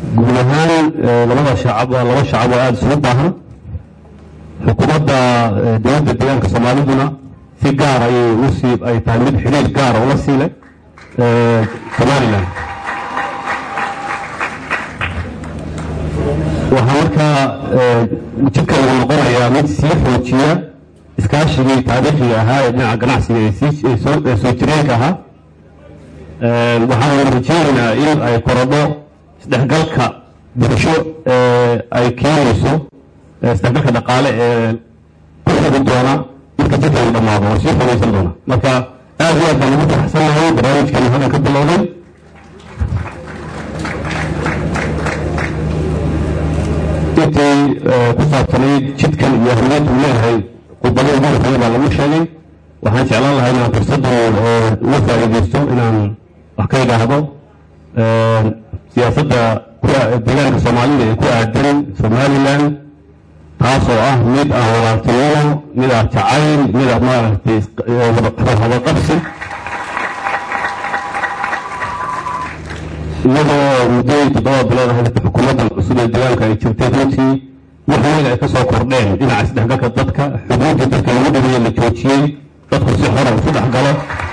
guud ahaan laba shacab oo aad isugu baahan xukuumadda dowladda deegaanka Soomaaliduna si gaar ay tahay mid xiriir gaar ah ula siilay Somaliland waxaa markaa jidka lagu noqonayaa mid sii xoojiya iskaashigii taariikhiga ahaa ee dhinaca ganacsiga ee soo jireenka ahaa waxaan rajaynaynaa in ay korodho isdhexgalka bulsho ay keenayso isdhexgalka dhaqaale ee ku xidhi doona marka jidka uu dhammaado oo sii xogaysan doona marka aad iyo aad baan ugu faraxsanahay barnaamijkan halkan ka bilowday intii ku saabsanayd jidkan iyo ahmiyadda uu leeyahay khudbado ugu horreeya baa lagu sheegay waxaan jeclaan lahaa inaan fursaddan uga faa'iidaysto inaan wax ka idhaahdo siyaasadda deegaanka Soomaalida ee ku aadan Somaliland taasoo ah mid aan walaaltinimo mid aan jacayl mid aan maaragtay wada qabsi iyadoo muddooyin 7 bilood ah xukuumaddan cusub ee deegaanka ay jirtay runtii wax weyn ay ka soo kordheen dhinaca isdhexgalka dadka xuduudda dadka lagu dhigayo la joojiyey dadku si xor ah isu dhexgalo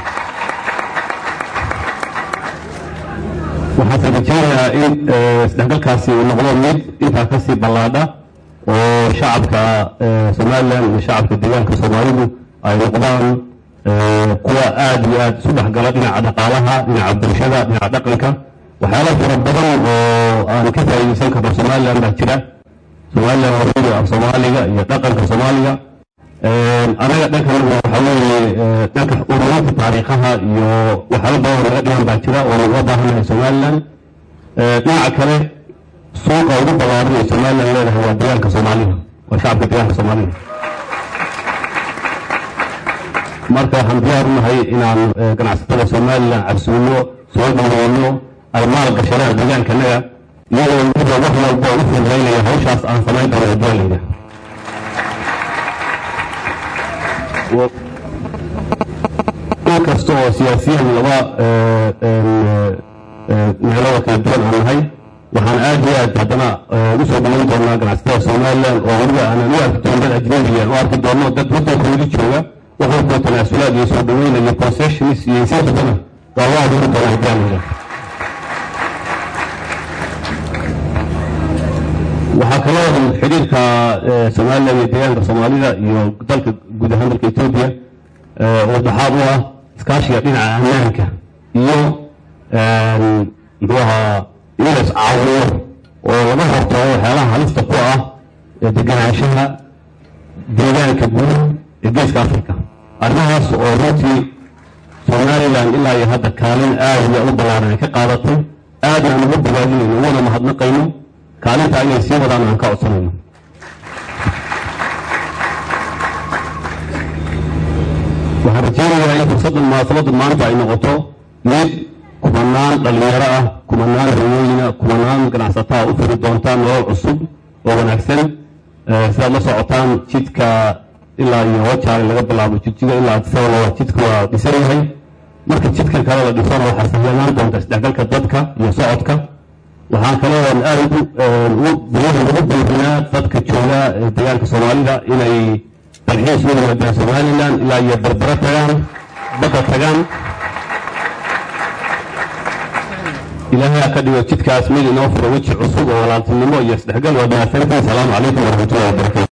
waxaan rajaynayaa in isdhexgalkaasi uu noqdo mid intaa ka sii ballaadha oo shacabka Somaliland iyo shacabka deegaanka Soomaalidu ay noqdaan kuwa aad iyo aad isu dhexgala dhinaca dhaqaalaha dhinaca bulshada dhinaca dhaqanka waxyaalo fara badan oo aan ka faa'iidaysan karno Somaliland baa jira Somaliland waa ruuxa af Soomaaliga iyo dhaqanka Soomaaliga anaga dhankan waxa weeye dhanka ururinta taariikhaha iyo waxyaalo badan oo laga dhigan baa jira oo loo baahanyahay Somaliland dhinaca kale suuqa ugu ballaaran ee Somaliland leedahay waa deegaanka Soomaalida waa shacabka deegaanka Soomaalida marka waxaan diyaar u nahay inaan ganacsatada Somaliland casuumo soo dhaweyno ay maal gashadaan deegaankanaga iyadoo wax walba u fududaynaya hawshaas aan samayn doono dowladda inkasta oo siyaasiyiin laba meelo kala duwan aan nahay waxaan aad iyo aad haddana ugu soo dhaweyn doonaa ganacsatada Somaliland oo weliba aanan u arki doono dad ajnabiya u arki doono dad waddankoodii jooga waxaa tanaasulaad iyo soo dhaweyn iyo concessions iyo insaafadana waa loo abuuri doonaa hoggaamiga waxaa kaloo xiriirka Somaliland iyo deegaanka Soomaalida iyo dalka guud ahaan dalka Itoobiya oo dhaxal u ah iskaashiga dhinaca ammaanka iyo inay caawiyo oo laga hortago waxyaalaha halista ku ah deganaanshaha deegaanka guud ee geeska Afrika arrimahaas oo runtii Somaliland ilaa iyo hadda kaalin aad iyo u ballaaran ay ka qaadatay aad aan ugu bogaadinayno wana mahadnaqayno kaalinta inay sii wadaan aan ka codsanayno waxaan rajaynayaa in fursaddan munaasabadda maanta ay noqoto mid kumanaan dhalinyaro ah kumanaan haweenina kumanaan ganacsataa u furi doontaan nolol cusub oo wanaagsan sidaad la socotaan jidka ilaa iyo wajaale laga bilaabo jidjiga ilaa Addis-Ababa jidka waa dhisan yahay marka jidkan kale la dhisana waxaa sahlanaan doonta isdhexgalka dadka iyo socodka waxaan kaloo aad ugu buuxinaa dadka jooga deegaanka Soomaalida inay dalxiis u yimaadaan Somaliland ilaa iyo Berbera tagaan badda tagaan ilaahay ka dhigo jidkaas mid inoo furo weji cusub oo walaaltinimo iyo isdhexgal wada. Salaamu calaykum warahmatullahi wabarakatuh.